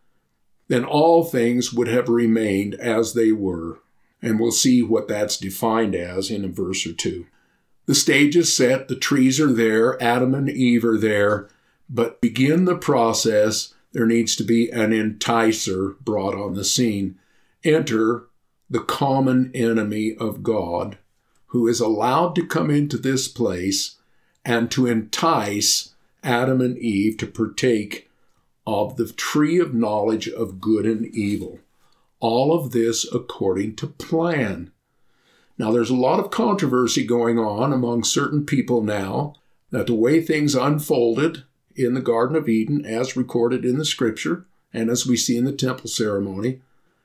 then all things would have remained as they were. And we'll see what that's defined as in a verse or two. The stage is set, the trees are there, Adam and Eve are there, but begin the process, there needs to be an enticer brought on the scene. Enter the common enemy of God, who is allowed to come into this place and to entice Adam and Eve to partake of the tree of knowledge of good and evil. All of this according to plan. Now, there's a lot of controversy going on among certain people now that the way things unfolded in the Garden of Eden, as recorded in the Scripture, and as we see in the temple ceremony,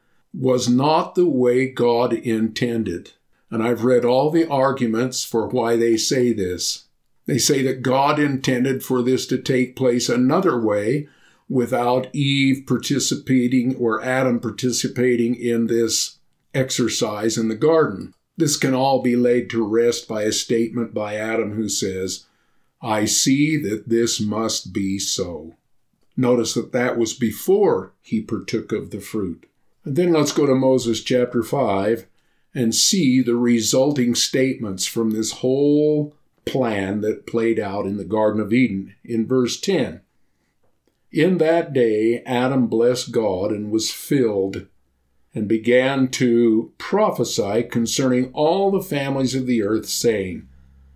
was not the way God intended. And I've read all the arguments for why they say this. They say that God intended for this to take place another way without Eve participating or Adam participating in this exercise in the garden. This can all be laid to rest by a statement by Adam who says, I see that this must be so. Notice that that was before he partook of the fruit. And then let's go to Moses chapter five and see the resulting statements from this whole plan that played out in the Garden of Eden. In verse ten, in that day Adam blessed God and was filled, and began to prophesy concerning all the families of the earth, saying,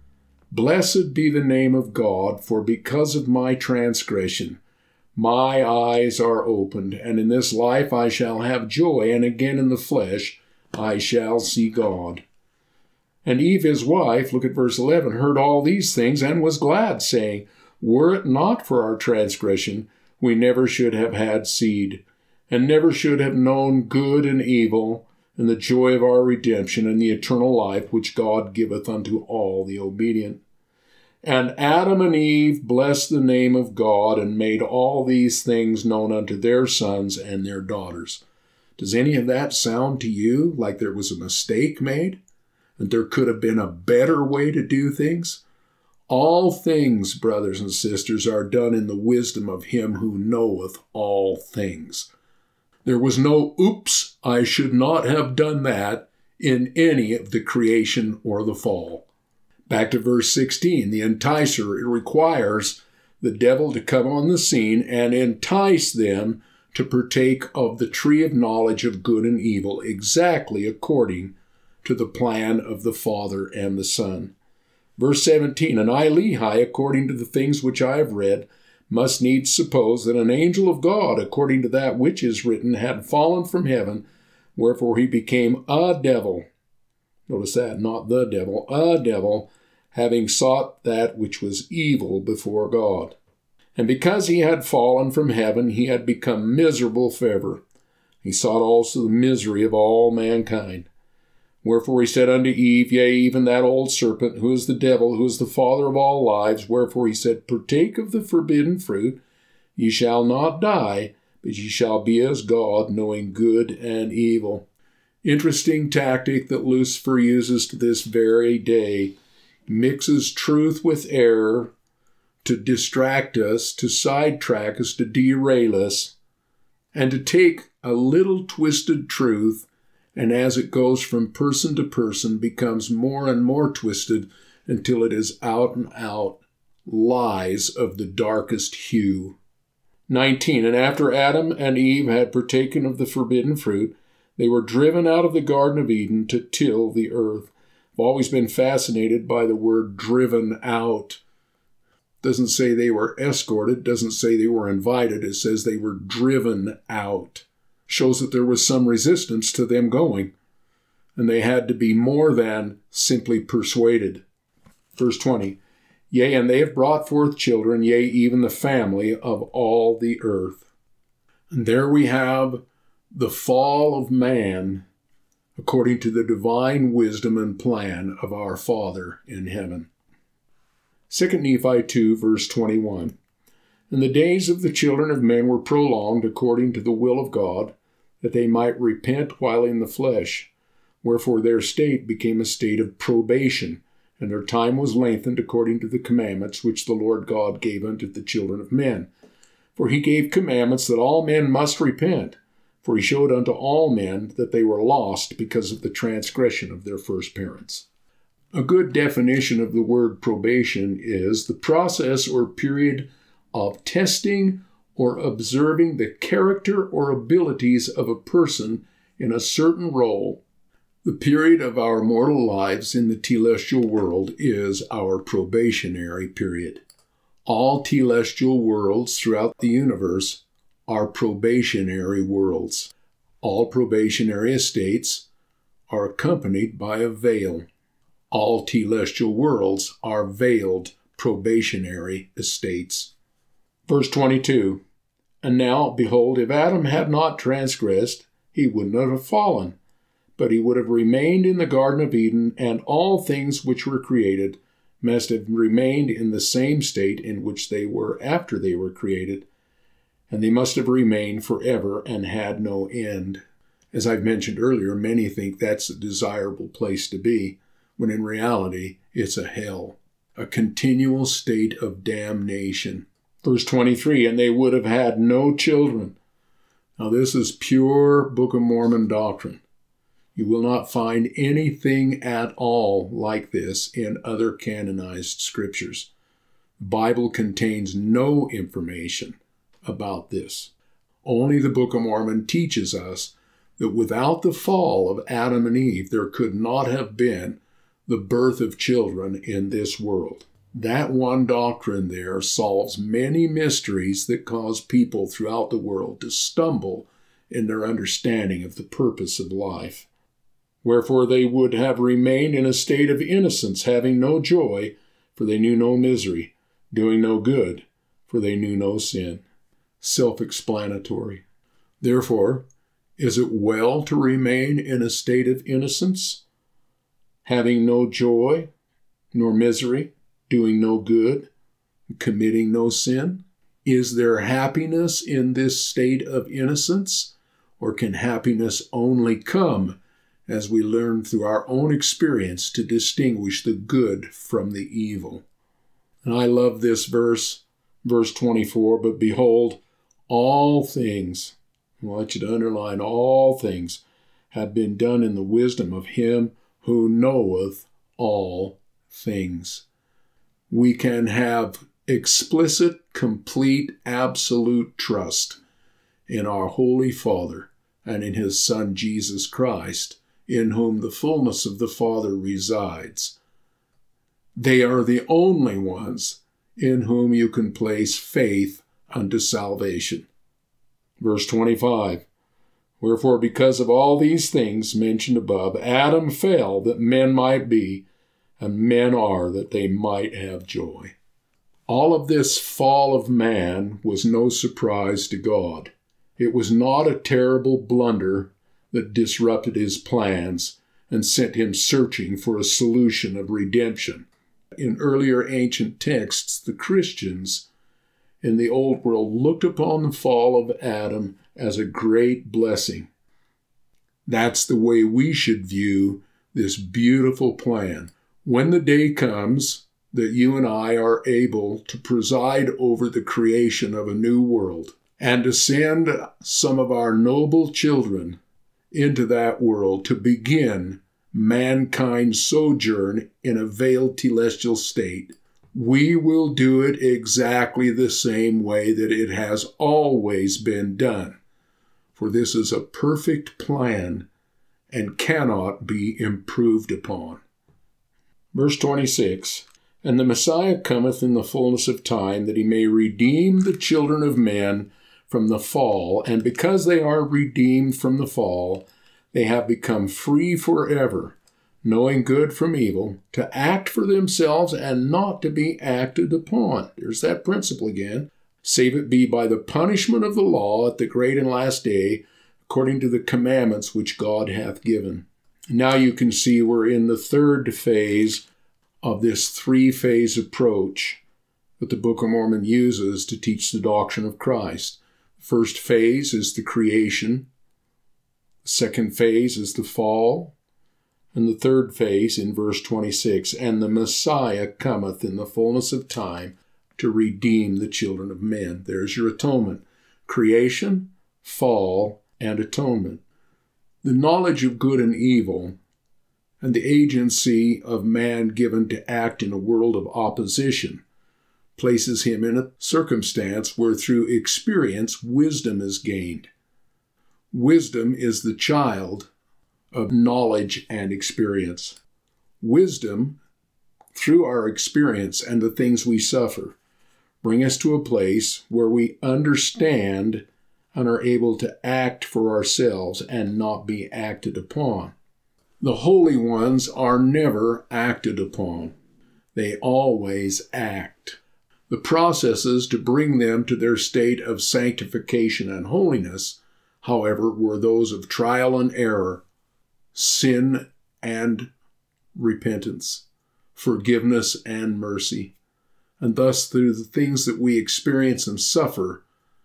Blessed be the name of God, for because of my transgression my eyes are opened, and in this life I shall have joy, and again in the flesh I shall see God. And Eve his wife, look at verse eleven, heard all these things and was glad, saying, Were it not for our transgression, we never should have had seed, and never should have known good and evil, and the joy of our redemption, and the eternal life which God giveth unto all the obedient. And Adam and Eve blessed the name of God, and made all these things known unto their sons and their daughters. Does any of that sound to you like there was a mistake made? That there could have been a better way to do things? All things, brothers and sisters, are done in the wisdom of him who knoweth all things. There was no, oops, I should not have done that in any of the creation or the fall. Back to verse sixteen, the enticer, it requires the devil to come on the scene and entice them to partake of the tree of knowledge of good and evil, exactly according to the plan of the Father and the Son. Verse seventeen, and I, Lehi, according to the things which I have read, must needs suppose that an angel of God, according to that which is written, had fallen from heaven Wherefore he became a devil. Notice that, not the devil, a devil, having sought that which was evil before God. And because he had fallen from heaven, he had become miserable forever. He sought also the misery of all mankind. Wherefore he said unto Eve, yea, even that old serpent, who is the devil, who is the father of all lies, wherefore he said, partake of the forbidden fruit, ye shall not die, but ye shall be as God, knowing good and evil. Interesting tactic that Lucifer uses to this very day. Mixes truth with error to distract us, to sidetrack us, to derail us, and to take a little twisted truth, and as it goes from person to person, becomes more and more twisted until it is out and out lies of the darkest hue. nineteen. And after Adam and Eve had partaken of the forbidden fruit, they were driven out of the Garden of Eden to till the earth. I've always been fascinated by the word driven out. Doesn't say they were escorted, doesn't say they were invited, it says they were driven out. Shows that there was some resistance to them going, and they had to be more than simply persuaded. Verse twenty, yea, and they have brought forth children, yea, even the family of all the earth. And there we have the fall of man according to the divine wisdom and plan of our Father in heaven. Second Nephi two, verse twenty-one. And the days of the children of men were prolonged according to the will of God, that they might repent while in the flesh. Wherefore their state became a state of probation, and their time was lengthened according to the commandments which the Lord God gave unto the children of men. For he gave commandments that all men must repent, for he showed unto all men that they were lost because of the transgression of their first parents. A good definition of the word probation is the process or period of testing or observing the character or abilities of a person in a certain role. The period of our mortal lives in the telestial world is our probationary period. All telestial worlds throughout the universe are probationary worlds. All probationary estates are accompanied by a veil. All telestial worlds are veiled probationary estates. Verse twenty-two, and now, behold, if Adam had not transgressed, he would not have fallen, but he would have remained in the Garden of Eden, and all things which were created must have remained in the same state in which they were after they were created, and they must have remained forever and had no end. As I've mentioned earlier, many think that's a desirable place to be, when in reality it's a hell, a continual state of damnation. Verse twenty-three, and they would have had no children. Now this is pure Book of Mormon doctrine. You will not find anything at all like this in other canonized scriptures. The Bible contains no information about this. Only the Book of Mormon teaches us that without the fall of Adam and Eve, there could not have been the birth of children in this world. That one doctrine there solves many mysteries that cause people throughout the world to stumble in their understanding of the purpose of life. Wherefore they would have remained in a state of innocence, having no joy, for they knew no misery, doing no good, for they knew no sin. Self-explanatory. Therefore, is it well to remain in a state of innocence, having no joy, nor misery, doing no good, committing no sin? Is there happiness in this state of innocence, or can happiness only come as we learn through our own experience to distinguish the good from the evil? And I love this verse, verse twenty-four, but behold, all things, I want you to underline, all things have been done in the wisdom of him who knoweth all things. We can have explicit, complete, absolute trust in our Holy Father and in his Son Jesus Christ, in whom the fullness of the Father resides. They are the only ones in whom you can place faith unto salvation. Verse twenty-five, Wherefore, because of all these things mentioned above, Adam fell that men might be, and men are that they might have joy. All of this fall of man was no surprise to God. It was not a terrible blunder that disrupted his plans and sent him searching for a solution of redemption. In earlier ancient texts, the Christians in the old world looked upon the fall of Adam as a great blessing. That's the way we should view this beautiful plan. When the day comes that you and I are able to preside over the creation of a new world and to send some of our noble children into that world to begin mankind's sojourn in a veiled telestial state, we will do it exactly the same way that it has always been done. For this is a perfect plan and cannot be improved upon. Verse twenty-six, And the Messiah cometh in the fullness of time, that he may redeem the children of men from the fall. And because they are redeemed from the fall, they have become free forever, knowing good from evil, to act for themselves and not to be acted upon. There's that principle again. Save it be by the punishment of the law at the great and last day, according to the commandments which God hath given. Now you can see we're in the third phase of this three-phase approach that the Book of Mormon uses to teach the doctrine of Christ. The first phase is the creation. The second phase is the fall. And the third phase in verse twenty-six, And the Messiah cometh in the fullness of time to redeem the children of men. There's your atonement. Creation, fall, and atonement. The knowledge of good and evil and the agency of man given to act in a world of opposition places him in a circumstance where through experience wisdom is gained. Wisdom is the child of knowledge and experience. Wisdom, through our experience and the things we suffer, bring us to a place where we understand and are able to act for ourselves and not be acted upon. The holy ones are never acted upon. They always act. The processes to bring them to their state of sanctification and holiness, however, were those of trial and error, sin and repentance, forgiveness and mercy. And thus, through the things that we experience and suffer,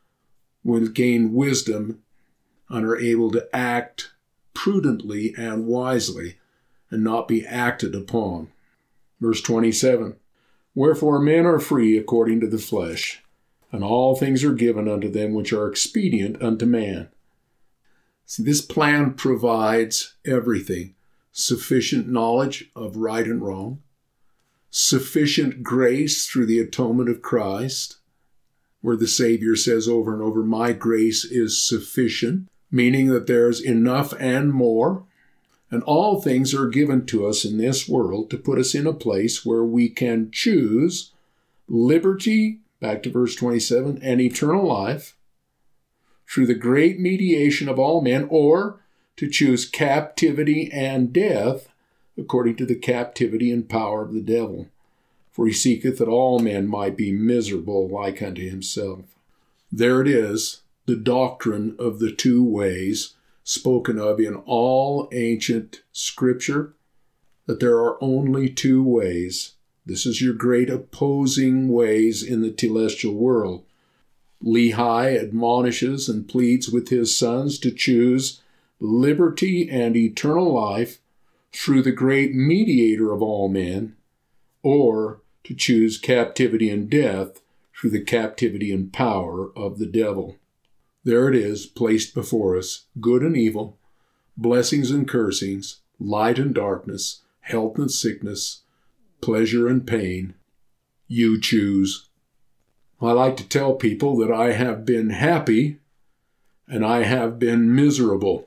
we gain wisdom and are able to act prudently and wisely and not be acted upon. Verse twenty-seven, Wherefore men are free according to the flesh, and all things are given unto them which are expedient unto man. See, this plan provides everything. Sufficient knowledge of right and wrong, sufficient grace through the atonement of Christ, where the Savior says over and over, My grace is sufficient, meaning that there's enough and more. And all things are given to us in this world to put us in a place where we can choose liberty, back to verse twenty-seven, and eternal life through the great mediation of all men, or to choose captivity and death according to the captivity and power of the devil. For he seeketh that all men might be miserable like unto himself. There it is, the doctrine of the two ways spoken of in all ancient scripture, that there are only two ways. This is your great opposing ways in the telestial world. Lehi admonishes and pleads with his sons to choose liberty and eternal life through the great mediator of all men, or to choose captivity and death through the captivity and power of the devil. There it is, placed before us, good and evil, blessings and cursings, light and darkness, health and sickness, pleasure and pain. You choose. I like to tell people that I have been happy and I have been miserable.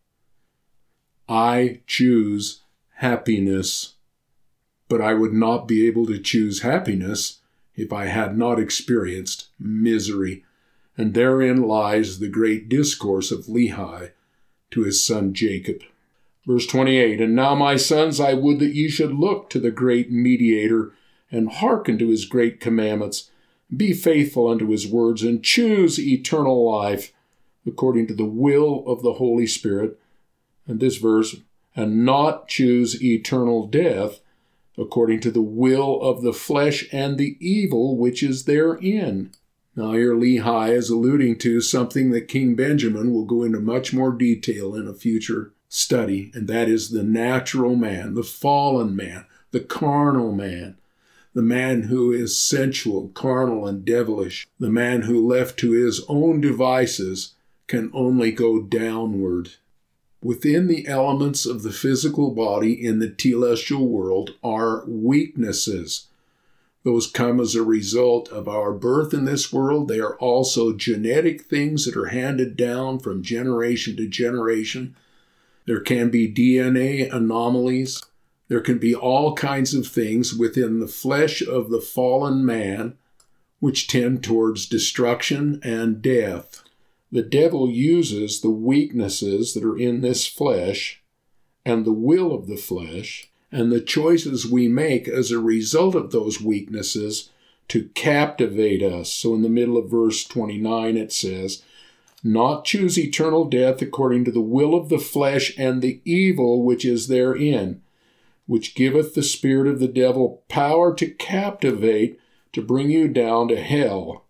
I choose happiness, but I would not be able to choose happiness if I had not experienced misery. And therein lies the great discourse of Lehi, to his son Jacob. Verse twenty-eight, And now, my sons, I would that ye should look to the great mediator, and hearken to his great commandments. Be faithful unto his words, and choose eternal life, according to the will of the Holy Spirit. And this verse, and not choose eternal death, according to the will of the flesh and the evil which is therein. Now here Lehi is alluding to something that King Benjamin will go into much more detail in a future study, and that is the natural man, the fallen man, the carnal man, the man who is sensual, carnal, and devilish, the man who left to his own devices can only go downward. Within the elements of the physical body in the telestial world are weaknesses. Those come as a result of our birth in this world. They are also genetic things that are handed down from generation to generation. There can be D N A anomalies. There can be all kinds of things within the flesh of the fallen man which tend towards destruction and death. The devil uses the weaknesses that are in this flesh and the will of the flesh and the choices we make as a result of those weaknesses to captivate us. So in the middle of verse twenty-nine it says, Not choose eternal death according to the will of the flesh and the evil which is therein, which giveth the spirit of the devil power to captivate, to bring you down to hell,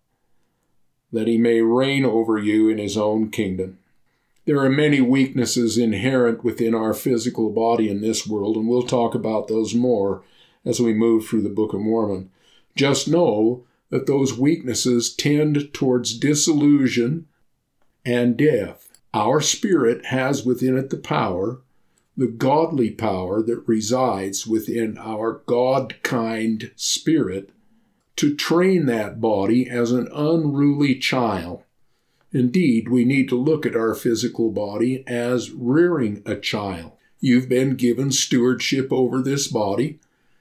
that he may reign over you in his own kingdom. There are many weaknesses inherent within our physical body in this world, and we'll talk about those more as we move through the Book of Mormon. Just know that those weaknesses tend towards disillusion and death. Our spirit has within it the power, the godly power that resides within our God-kind spirit, to train that body as an unruly child. Indeed, we need to look at our physical body as rearing a child. You've been given stewardship over this body.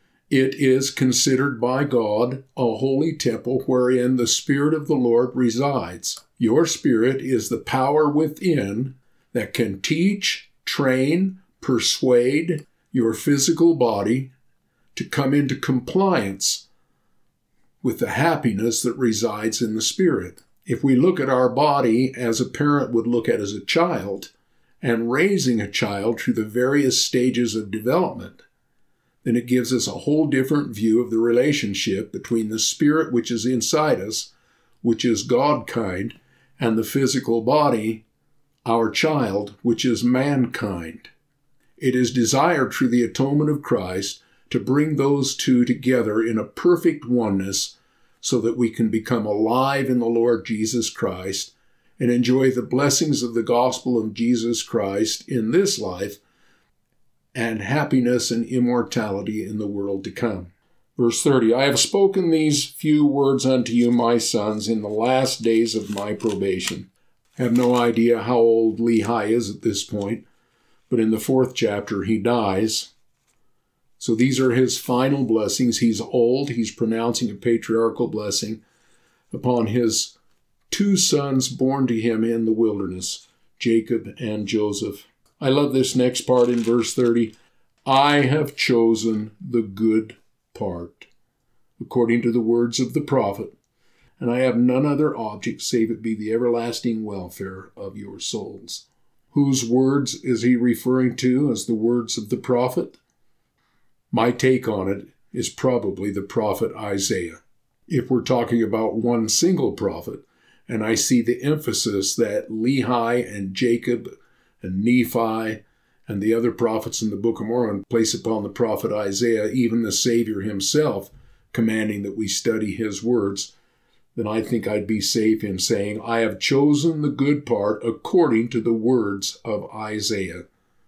It is considered by God a holy temple wherein the Spirit of the Lord resides. Your spirit is the power within that can teach, train, persuade your physical body to come into compliance with the happiness that resides in the spirit. If we look at our body as a parent would look at as a child, and raising a child through the various stages of development, then it gives us a whole different view of the relationship between the spirit which is inside us, which is God-kind, and the physical body, our child, which is mankind. It is desired through the atonement of Christ to bring those two together in a perfect oneness so that we can become alive in the Lord Jesus Christ and enjoy the blessings of the gospel of Jesus Christ in this life and happiness and immortality in the world to come. Verse thirty, I have spoken these few words unto you, my sons, in the last days of my probation. I have no idea how old Lehi is at this point, but in the fourth chapter he dies. So these are his final blessings. He's old. He's pronouncing a patriarchal blessing upon his two sons born to him in the wilderness, Jacob and Joseph. I love this next part in verse thirty. I have chosen the good part, according to the words of the prophet, and I have none other object save it be the everlasting welfare of your souls. Whose words is he referring to as the words of the prophet? My take on it is probably the prophet Isaiah. If we're talking about one single prophet, and I see the emphasis that Lehi and Jacob and Nephi and the other prophets in the Book of Mormon place upon the prophet Isaiah, even the Savior himself commanding that we study his words, then I think I'd be safe in saying, I have chosen the good part according to the words of Isaiah.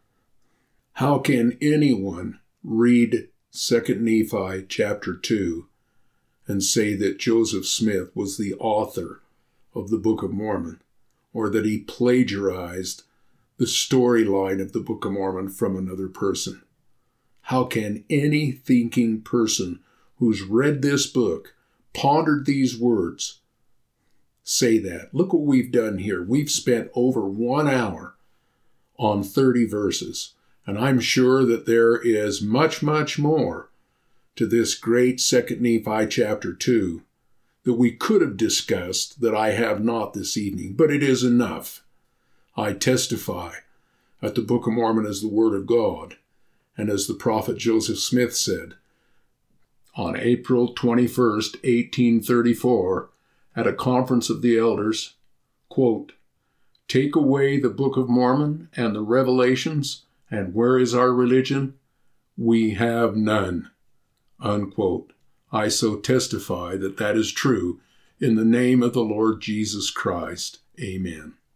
How can anyone read Second Nephi chapter two and say that Joseph Smith was the author of the Book of Mormon, or that he plagiarized the storyline of the Book of Mormon from another person? How can any thinking person who's read this book, pondered these words, say that? Look what we've done here. We've spent over one hour on thirty verses. And I'm sure that there is much, much more to this great Second Nephi chapter two that we could have discussed that I have not this evening, but it is enough. I testify that the Book of Mormon is the Word of God, and as the prophet Joseph Smith said, on April twenty-first, eighteen thirty-four, at a conference of the elders, quote, "Take away the Book of Mormon and the Revelations, and where is our religion? We have none." Unquote. I so testify that that is true in the name of the Lord Jesus Christ. Amen.